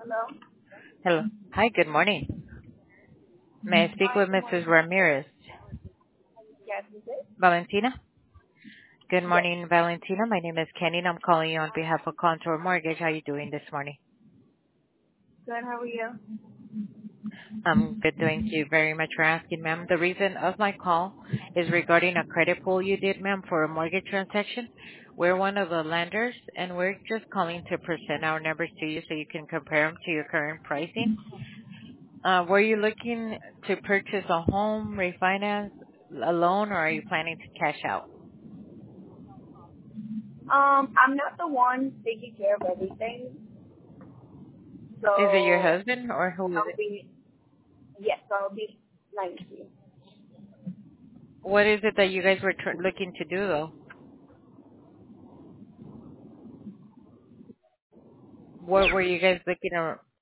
Hello? Hello. Hi, good morning. May I speak Hi, with good morning. Mrs. Ramirez? Yes, is it? Valentina? Good Yes. morning, Valentina. My name is Kenny, and I'm calling you on behalf of Contour Mortgage. How are you doing this morning? Good, how are you? I'm good. Thank you very much for asking, ma'am. The reason of my call is regarding a credit pull you did, ma'am, for a mortgage transaction. We're one of the lenders, and we're just calling to present our numbers to you so you can compare them to your current pricing. Were you looking to purchase a home, refinance, a loan, or are you planning to cash out? I'm not the one taking care of everything, Is it your so husband or who is I'll it? be, yes, I'll be 90. What is it that you guys were looking to do though? What were you guys looking